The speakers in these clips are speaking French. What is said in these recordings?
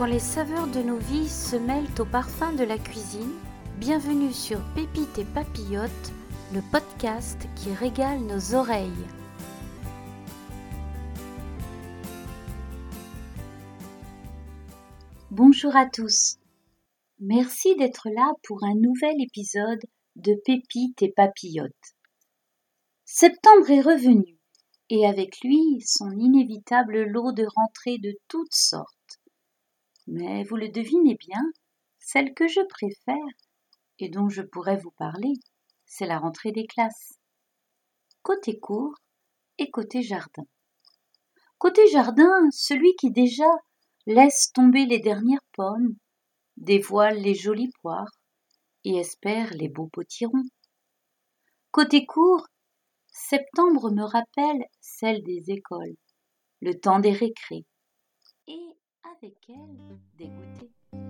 Quand les saveurs de nos vies se mêlent au parfum de la cuisine, bienvenue sur Pépites et Papillotes, le podcast qui régale nos oreilles. Bonjour à tous, merci d'être là pour un nouvel épisode de Pépites et Papillotes. Septembre est revenu et avec lui son inévitable lot de rentrées de toutes sortes. Mais vous le devinez bien, celle que je préfère et dont je pourrais vous parler, c'est la rentrée des classes. Côté cours et côté jardin. Côté jardin, celui qui déjà laisse tomber les dernières pommes, dévoile les jolies poires et espère les beaux potirons. Côté cours, septembre me rappelle celle des écoles, le temps des récrés et avec elle des goûters.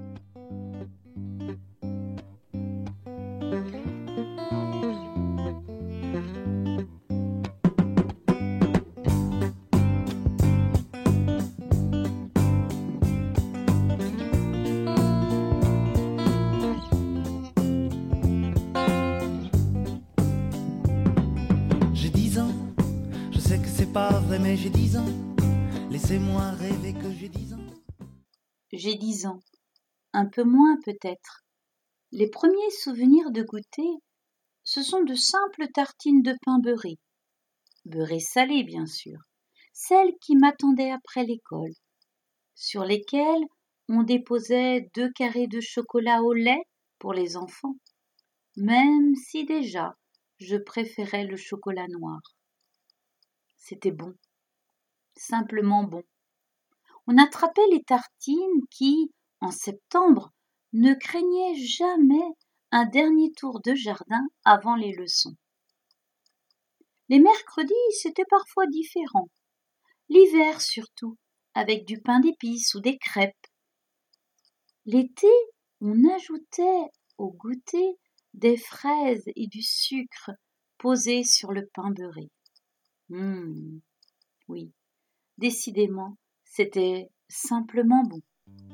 J'ai 10 ans, je sais que c'est pas vrai mais j'ai 10 ans. Laissez-moi rêver que j'ai 10 ans. J'ai 10 ans, un peu moins peut-être. Les premiers souvenirs de goûter, ce sont de simples tartines de pain beurré. Beurré salé bien sûr, celles qui m'attendaient après l'école, sur lesquelles on déposait 2 carrés de chocolat au lait pour les enfants, même si déjà je préférais le chocolat noir. C'était bon, simplement bon. On attrapait les tartines qui, en septembre, ne craignaient jamais un dernier tour de jardin avant les leçons. Les mercredis, c'était parfois différent. L'hiver surtout, avec du pain d'épices ou des crêpes. L'été, on ajoutait au goûter des fraises et du sucre posés sur le pain beurré. Oui, décidément, c'était simplement bon.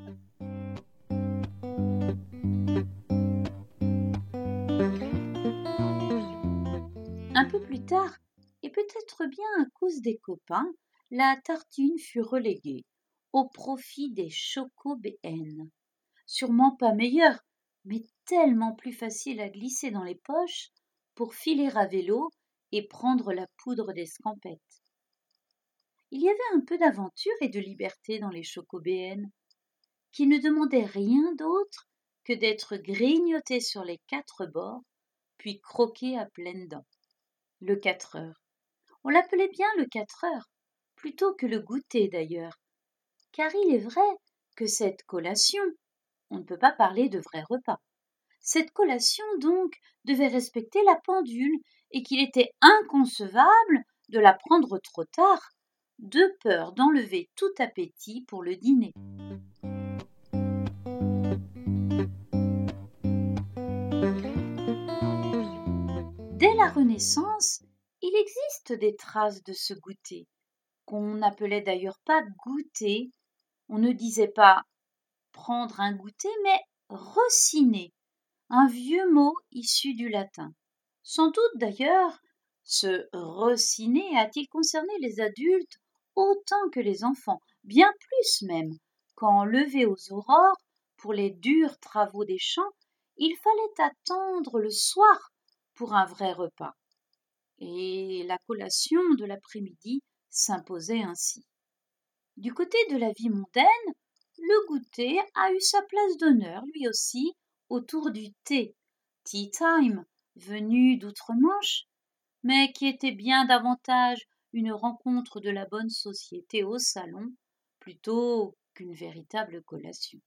Un peu plus tard, et peut-être bien à cause des copains, la tartine fut reléguée au profit des chocobéennes. Sûrement pas meilleures, mais tellement plus faciles à glisser dans les poches pour filer à vélo et prendre la poudre d'escampette. Il y avait un peu d'aventure et de liberté dans les chocobéennes, qui ne demandaient rien d'autre que d'être grignotées sur les 4 bords, puis croquées à pleines dents. Le 4 heures. On l'appelait bien le 4 heures, plutôt que le goûter d'ailleurs, car il est vrai que cette collation, on ne peut pas parler de vrai repas, cette collation donc devait respecter la pendule et qu'il était inconcevable de la prendre trop tard, de peur d'enlever tout appétit pour le dîner. Dès la Renaissance, il existe des traces de ce goûter, qu'on n'appelait d'ailleurs pas goûter, on ne disait pas prendre un goûter, mais reciner, un vieux mot issu du latin. Sans doute d'ailleurs, ce reciner a-t-il concerné les adultes autant que les enfants, bien plus même, quand levé aux aurores pour les durs travaux des champs, il fallait attendre le soir pour un vrai repas. Et la collation de l'après-midi s'imposait ainsi. Du côté de la vie mondaine, le goûter a eu sa place d'honneur, lui aussi, autour du thé, tea time, venu d'outre-Manche, mais qui était bien davantage une rencontre de la bonne société au salon, plutôt qu'une véritable collation.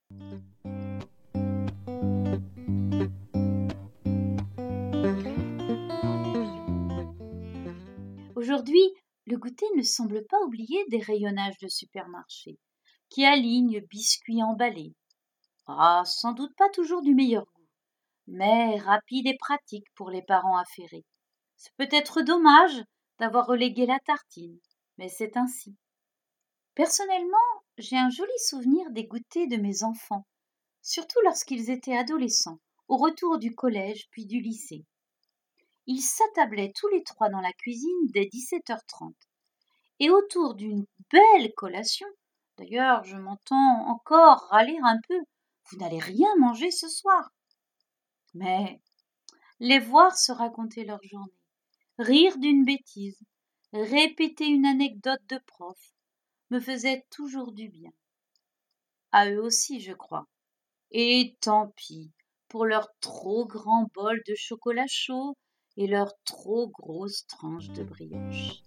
Aujourd'hui, le goûter ne semble pas oublier des rayonnages de supermarché, qui alignent biscuits emballés. Sans doute pas toujours du meilleur goût, mais rapide et pratique pour les parents affairés. C'est peut-être dommage d'avoir relégué la tartine, mais c'est ainsi. Personnellement, j'ai un joli souvenir des goûters de mes enfants, surtout lorsqu'ils étaient adolescents, au retour du collège puis du lycée. Ils s'attablaient tous les trois dans la cuisine dès 17h30. Et autour d'une belle collation, d'ailleurs je m'entends encore râler un peu, vous n'allez rien manger ce soir. Mais les voir se raconter leur journée, rire d'une bêtise, répéter une anecdote de prof, me faisait toujours du bien. À eux aussi, je crois. Et tant pis pour leur trop grand bol de chocolat chaud et leurs trop grosses tranches de brioche.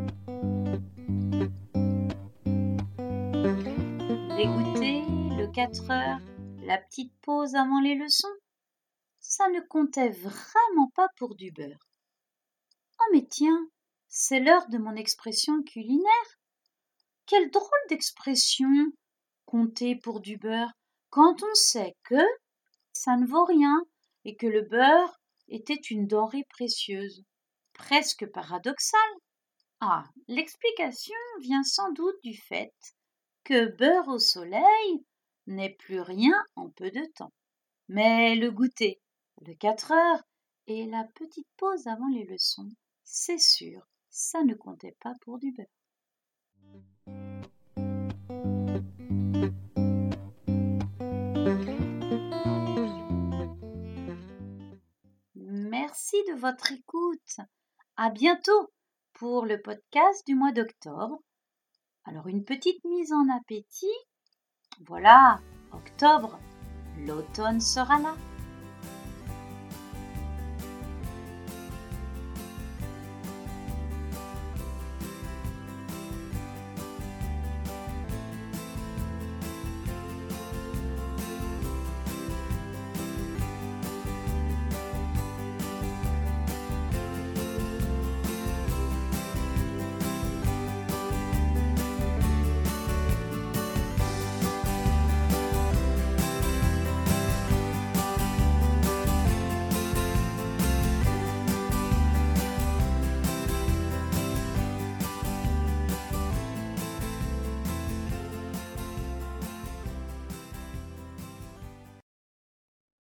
Les goûters, le 4 heures, la petite pause avant les leçons, ça ne comptait vraiment pas pour du beurre. Oh mais tiens, c'est l'heure de mon expression culinaire. Quelle drôle d'expression, compter pour du beurre, quand on sait que ça ne vaut rien et que le beurre était une denrée précieuse, presque paradoxale. Ah, l'explication vient sans doute du fait que beurre au soleil n'est plus rien en peu de temps. Mais le goûter, le 4 heures et la petite pause avant les leçons, c'est sûr, ça ne comptait pas pour du beurre. Merci de votre écoute. À bientôt pour le podcast du mois d'octobre. Alors une petite mise en appétit. Voilà, octobre, l'automne sera là.